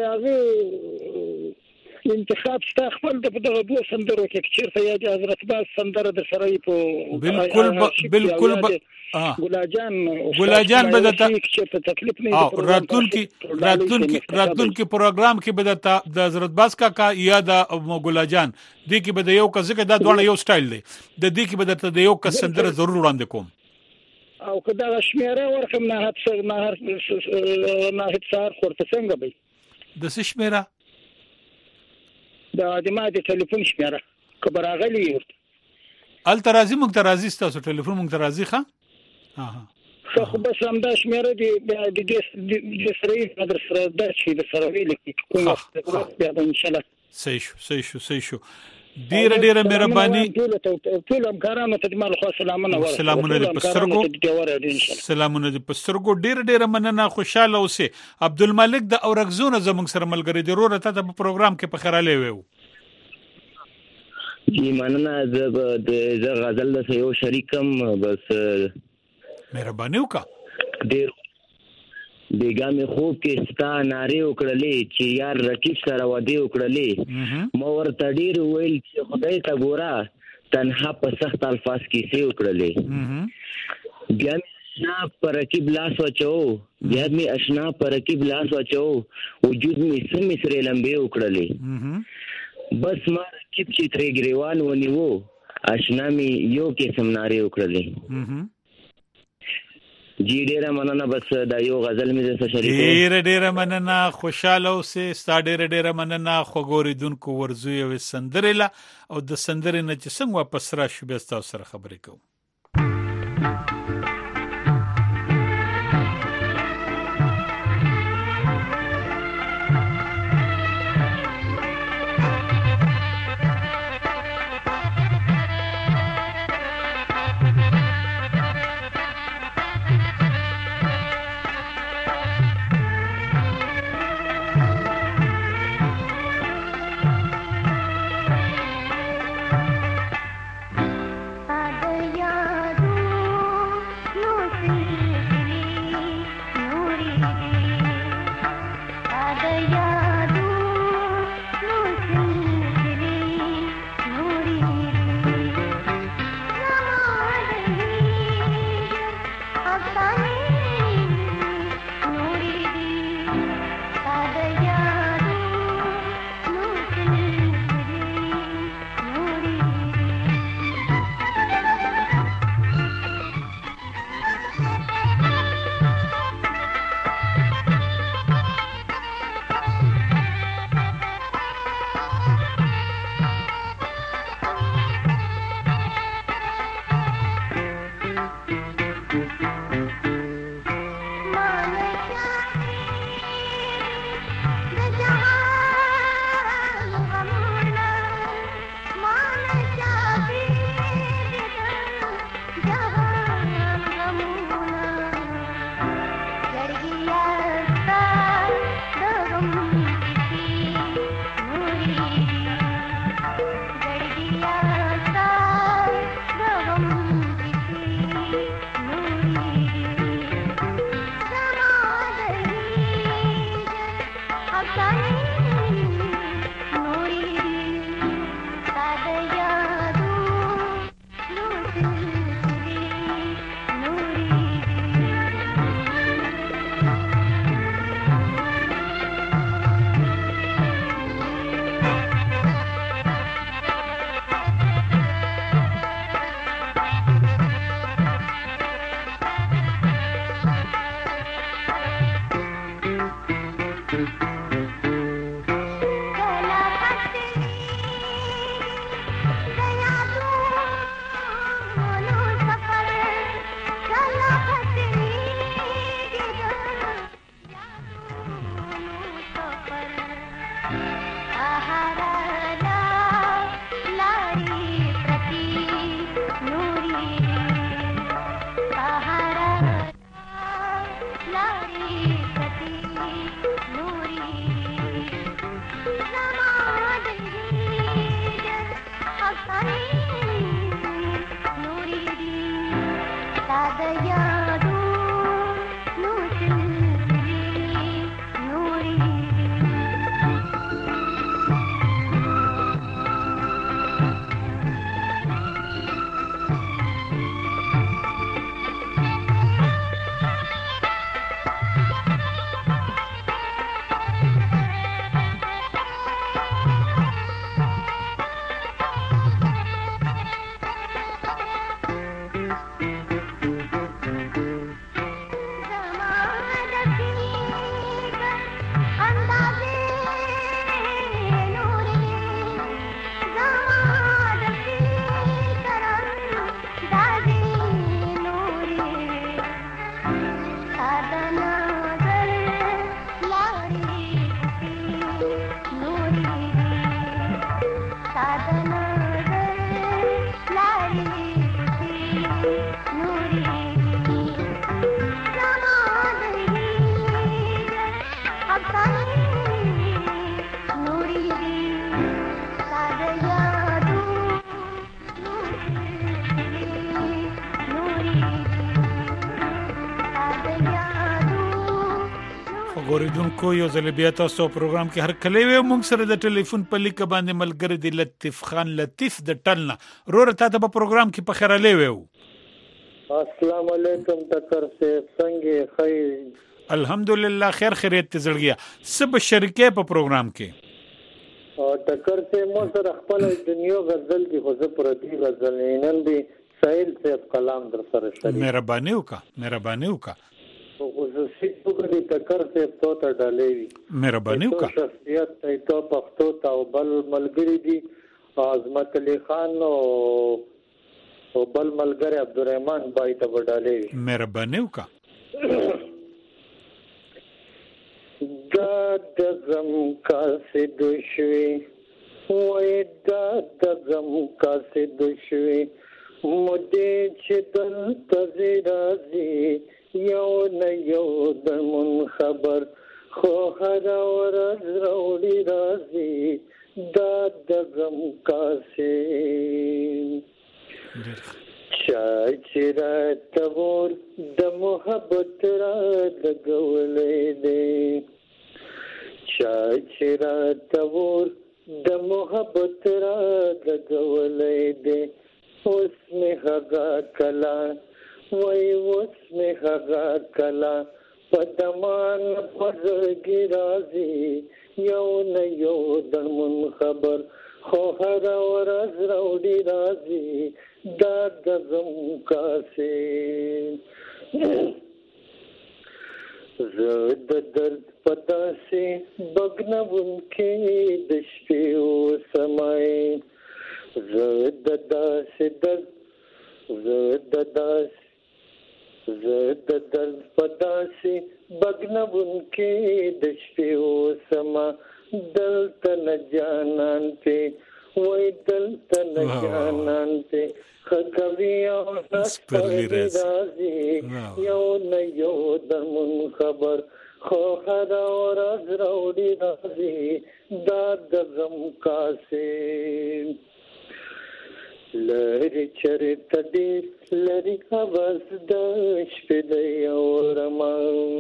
هغه انتخاب ستا خپل د دغه دوه سندرو کې چیرته یا د حضرت باز سندره د سره په بالکل بالکل ګلاجان ګلاجان به د چیرته تکلیف نه او راتلون کې راتلون کې راتلون کې پروګرام کې به د حضرت باز کا کا یا د ګلاجان دې کې به د یو کزه کې دا دوه یو سټایل دی د دې کې به د یو کس سندره ضرور وړاندې کوم او کدا شمیره ورکم نه هڅ نه هر نه هڅ سار خورته څنګه به د څه شمیره د ادمه د ټلیفون شمیره کبر اغلی ورته ال ترازی مونږ ترازی ستاسو ټلیفون مونږ ترازی ښه ها ها خو بس هم دا شمیره دی د د سره د سره د شي د سره ویل کی کوم بیا ان شاء الله صحیح شو صحیح شو صحیح شو ډیر ډیر مهرباني ټول همکارانو ته د مال خو سلامونه ورکړم سلامونه د پسترګو سلامونه د پسترګو ډیر ډیر مننه خوشاله اوسه عبدالملک د اورغزونه زموږ سره ملګری دی ورته ته په پروګرام کې په خراله ویو جی مننه د غزل د یو شریکم بس مهرباني وکړه ډیر بیګامه خوب کې ستا ناره وکړلې چې یار رقیب سره ودی وکړلې مو ورته ډیر ویل چې خدای ته ګورا تنها په سخت الفاظ کې سي وکړلې بیا اشنا پر رقیب لاس وچو بیا می اشنا پر رقیب لاس وچو وجود می سم سره لمبه وکړلې بس ما رقیب چې ترې ګریوان ونیو اشنا می یو کې سم ناره وکړلې جی ډیره مننه بس دا یو غزل مې زسه شریکو ډیره ډیره مننه خوشاله اوسه ستا ډیره ډیره مننه خو ګوریدونکو ورزو یو سندرله او د سندرې نه چې څنګه واپس را شو به تاسو سره خبرې کوم यार اوریدونکو یو ځل بیا تاسو پروګرام کې هر کله وي موږ سره د ټلیفون په لیک باندې ملګری دی لطیف خان لطیف د ټلنا رور ته د پروګرام کې په خیر لوي السلام علیکم تکر سے څنګه خیر الحمدلله خیر خیریت زړګیا سب شریکه په پروګرام کې او تکر سے مو سره خپل دنیا غزل کې خو زه پر دې غزل نن دی سایل سے کلام در سره شریک مهرباني وکا مهرباني وکا خصوصي توګه د تکر سے تو ته ډالې مهرباني وکا شخصیت ته پښتو ته بل ملګری دی عظمت علي خان او او بل ملګری عبدالرحمن بای ته ډالې مهرباني وکا دا د غم کا سے دوشوي وای دا د غم کا سے دوشوي مودې چې دل تزرازي یو نه یو د من خبر خو هر ورځ راوړي راځي دا د غم کاسه چا چې راته ور د محبت را لګولې دي چا چې راته ور د محبت را لګولې دي اوس مې هغه کلا وای اوس مې هغه کلا پدمان پرګی راځي یو نه یو د من خبر خو هر ورځ راوړي راځي دا د غم کاسه زه د درد پداسه بغنون کې د شپې او سمای زه د داسه درد زه د داسه زه د درد پداسي بغنون کې د شپې او سما دلته نه جانان ته وای دلته نه جانان ته خکوي او راځي یو نه یو د من خبر خو هر ورځ راوړي راځي دا د غم کاسه لری چرته دې لری आवाज د شپې د اورما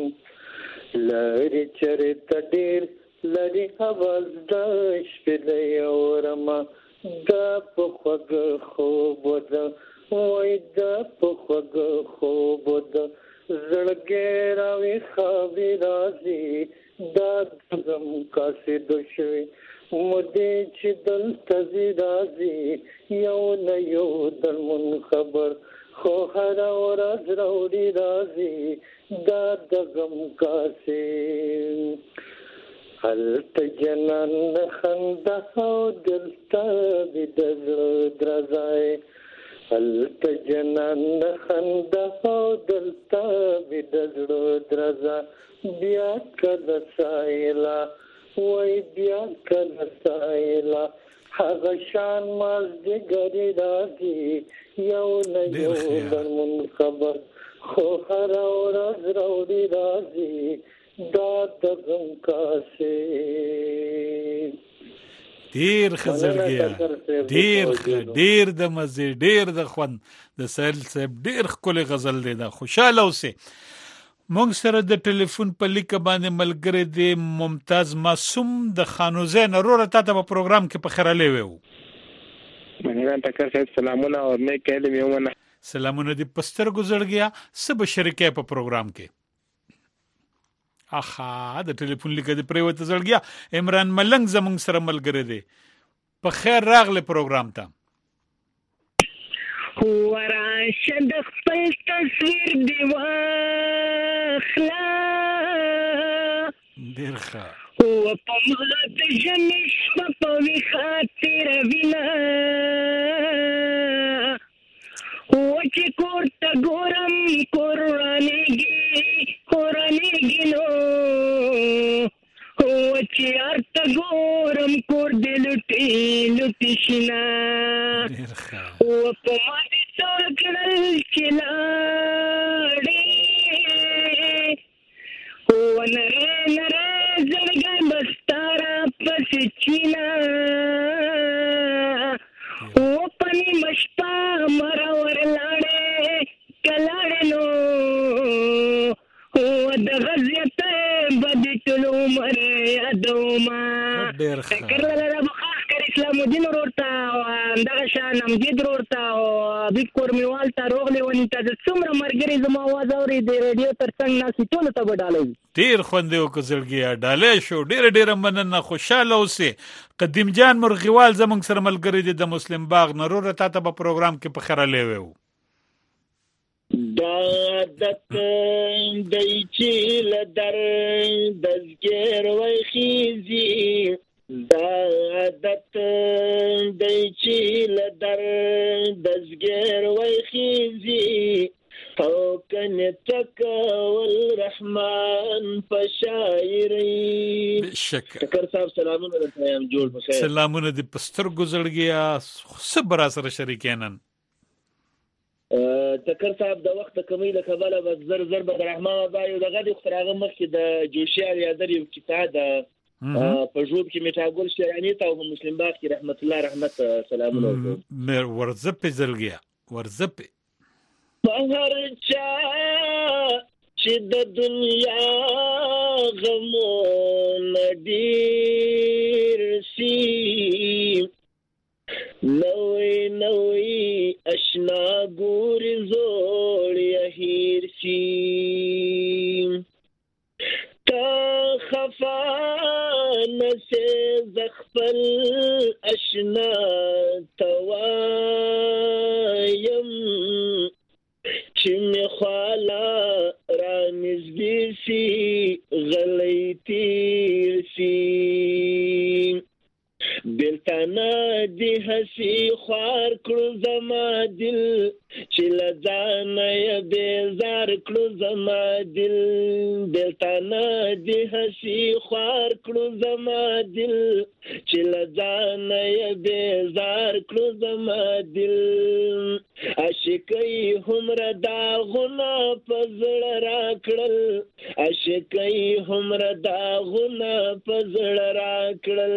لری چرته دې لری आवाज د شپې د اورما د په خوګ خوب د وای د په خوګ خوب د زړګې راوي خاوي راځي د غم کاسه دوشوي مودې چې دل تزي راځي یو نه یو د من خبر خو هر ورځ راوړي راځي دا د غم کاسه هلته جنان خندا او دلته د درځای هلته جنان خندا او دلته د درځای بیا کله سایلا وای بیا کله سایلا هغه شان ماز د ګری راځي یو نه یو د من خبر خو هر ورځ راوړي راځي دا د غم کاسه ډیر خزرګیا ډیر ډیر د مزه ډیر د خوند د سهیل صاحب ډیر خپل غزل دی دا خوشاله اوسه مونږ سره د ټلیفون په لیک باندې ملګری دی ممتاز معصوم د خانوزین وروره تاسو په پروګرام کې په خیر لوي وو مننه تکر صاحب سلامونه او مې کله میونه سلامونه دی پستر گزړګیا سب شریکه په پروګرام کې اخا د ټلیفون لیک دی پریوت زړګیا عمران ملنګ زمونږ سره ملګری دی په خیر راغله پروګرام ته ورا شد خپل تصویر دی واخلا ډیر ښه او په مات جنش په وی خاطر وینا او چې کوټه ګورم قرانېږي قرانېږي نو او چې ارته ګورم کور دې لوټي لوټي شینا او په ما دې ټول کړل چې لاړې او نره نره زړګی بستاره پسې چینا او پنی مشپا مرا ورلاړې کلاړې نو او د غزیت بدی ټول عمر یادوما کړل له بخار کر اسلام الدین ورتا او دغه شان امجد ورتا او د کورمیوال ته روغلی ونی ته څومره مرګري زما आवाज اوري د ریډیو ترڅنګ ناسي ټول ته وډالې ډیر خوند یو کزلګي ډالې شو ډیر ډیر مننه خوشاله اوسه قدیم جان مرغیوال زمونږ سره ملګری دی د مسلم باغ نرور ته ته په پروګرام کې په خره لیوو دا عادت دی چې لدر دزګر وای خيزي دا عادت دی چې لدر دزګر وای خيزي او کنه تکول رحمان پشایری شکر صاحب سلامونه درته جوړ بخیر سلامونه د پستر گزړګیا صبر سره شریکینن تکر صاحب د وخت کمی له کبله بس زر زر به رحمان بایو د غدي خراغه مخکې د جوشیار یادر یو کتاب د په جوب کې میټاګول شرانی ته او مسلم باغ کې رحمت الله رحمت سلامونه مر ورزپ زلګیا ورزپ بهر چا چې د دنیا غمو ندیر سی نوې نوې اشنا ګور زوړ یهیر سی تا خفا نسه زخفل اشنا توایم چې می خالا را نږدې سي غلطي سي بلتانا دی حسی خوار کړو زما دل چې لځانه یې بیزار کړو زما دل بلتانا دی حسی خوار کړو زما دل چې لځانه یې بیزار کړو زما دل عاشقۍ همره داغونه په زړه راکړل عاشقۍ همره داغونه په زړه راکړل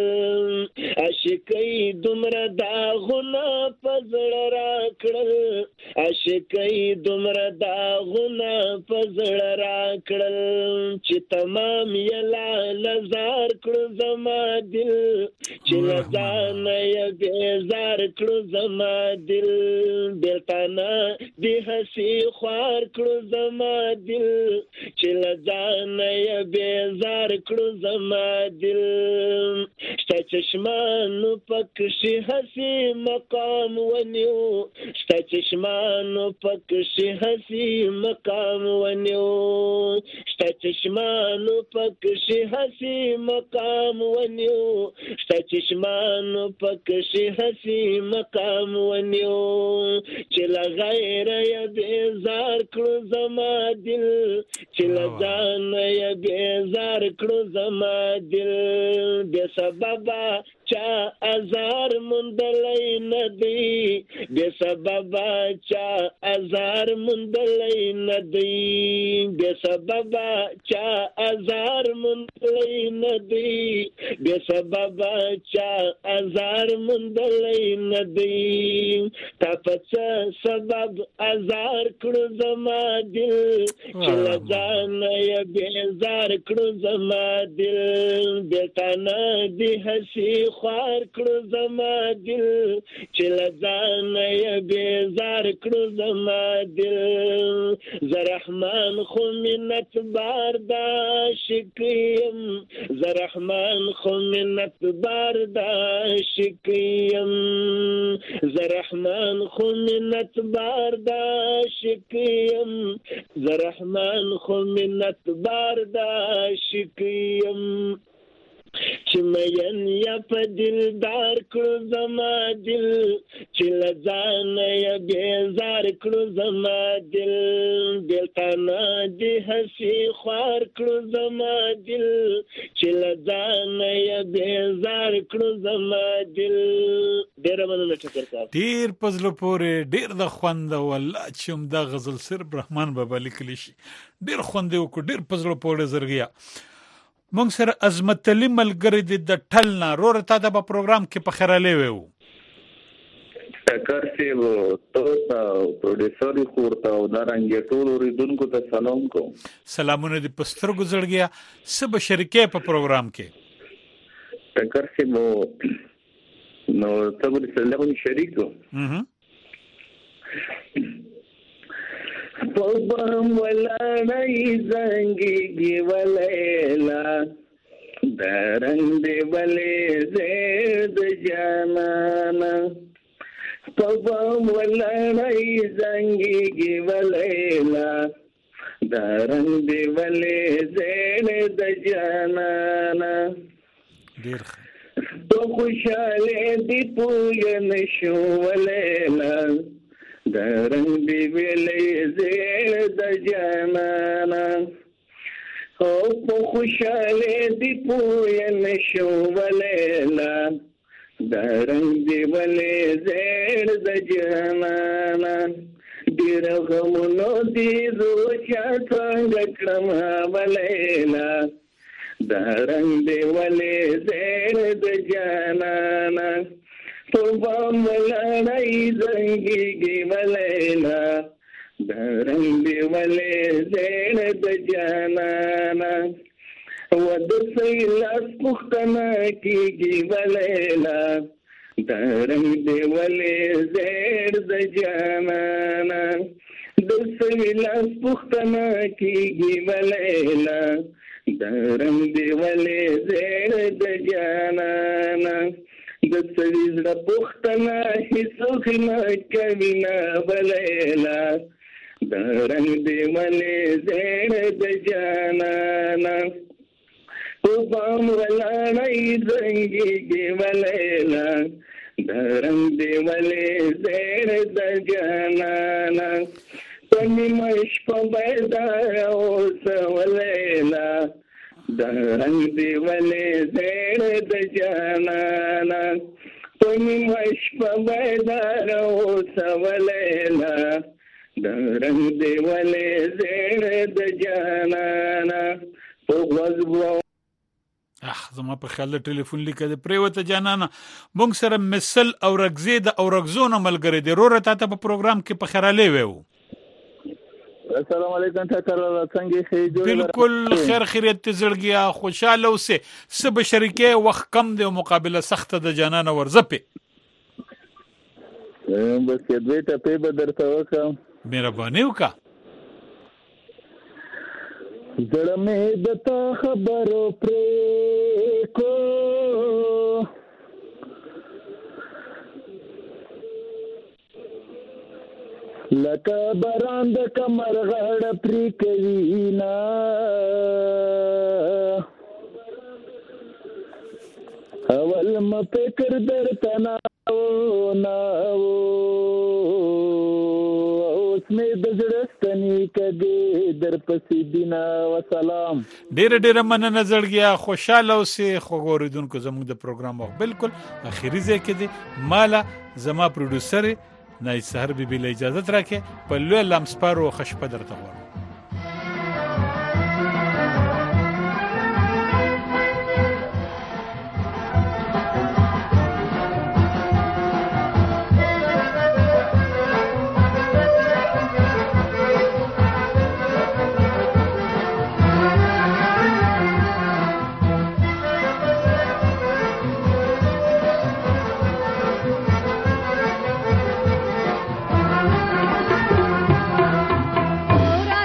عاشقۍ دومره داغونه په زړه راکړل عاشقۍ دومره داغونه په زړه راکړل چې تمام یې لازار کړو زما دل چې لځانه یې بیزار کړو زما دل بلتانا دی حسی خوار کړو زما دل چې لځانه یې بیزار کړو زما دل شته چشمانو پکشي حسی مقام ونیو شته چشمانو پکشي حسی مقام ونیو شته چشمانو پکشي حسی مقام ونیو شته چشمانو پکشي حسی مقام ونیو چې لا غیر یې بیزار کړو زما دل چې لځان یې بیزار کړو زما دل بے سببا چا ازار مندلای ندی بے سببا چا ازار مندلای ندی بے سببا چا ازار مندلای ندی بے سببا چا ازار مندلای ندی تا پڅ سبب ازار کړو زما دل چې لځان یې بیزار کړو زما دل بیتانا دی حسی خوار کړو زما دل چې لځان یې بیزار کړو زما دل زرحمان خو منت بار دا شکیم زرحمان خو منت بار دا شکیم زرحمان خو منت بار دا شکیم زرحمان خو منت بار دا شکیم چې مین یا په دلدار کړو زما دل چې له ځانه یا بیزار کړو زما دل بېلتانه دې هسې خوار کړو زما دل چې له ځانه یا بیزار کړو زما دل. ډېره مننه ټکر صاحب. ډېر په زړه پورې ډېر د خوند والله چې همدا غزل صرف رحمان بابا لیکلی شي ډېر خوند یې وکړو ډېر په زړه پورې زرګیا. مونږ سره عظمت علي ملګری دی د ټل نه روره تا ته په پروګرام کې په خیرالی ویو ټکر صاحب ته پروډوسر خور ته او دارنګ ټول اوریدونکو ته سلام کوم. سلامونه دې په سترګو زړګیا. څه به شریکې په پروګرام کې؟ ټکر صاحب نو ته به سلام شریک کو. پوبم ولاړی زنګي ولیلا درنګ دی ولې زید جانانا پوبم ولاړی زنګي ولیلا درنګ دی ولې زید جانانا ډیر تو خوشاله دی پوی نشو ولیلا درنګ دی ویلې زیر د جانانا او په خوشاله دی پوی نشو ولیلا درنګ دی ویلې زیر د جانانا ډیر غمونو دی روچا څنګه کړم ولیلا درنګ دی ویلې زیر د جانانا پوبام ولاړی زنګي ولیلا درنګ دی ولې زین د جانانا ود سیلاس پختنا کیږي ولیلا درنګ دی ولې زین د جانانا د سیلاس پختنا کیږي ولیلا درنګ دی ولې زین د جانانا د سویز د پختنا هیڅوک نه کوي نه ولیلا درنګ دی ولې زین د جانانا پوبام ولاړی زنګي ولیلا درنګ دی ولې زین د جانانا پنی مش په بیدار اوس ولیلا درنګ دی ولې زین د جانانا پنی مش په بیدار اوس ولیلا درنګ دی ولې زین د جانانا په غوږ اخ زما په خیال ټلیفون لیکه د پریوته جانانا مونږ سره مثل او رغزې د او رغزونه ملګری دی روره تا ته په پروګرام کې په خیرالی ویو. السلام علیکم ټکر څنګه خې جوړ بالکل خیر خیریت زړګیا خوشاله اوسه سب شریکه وخت کم دی مقابله سخت د جانانا ورزپه بس دوی ته په بدر ته وکم مهرباني وکا زړه مې د تا خبرو پرې کو لکه باران د کمر غړ پرې کوي نا اول م فکر درته نا نا اوس مې د زړه ستنې کږې در پسې دینا وسلام. ډېر ډېر مننه زړګیا خوشاله اوسې خو اوریدونکو زموږ د پروګرام وخت بالکل اخیری ځای کې دی مالا زما پروډوسر نای سحر بی بی له اجازه راکې په لوی لمسپارو خشپه درته غواړم. Ora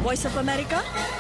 Voice of America,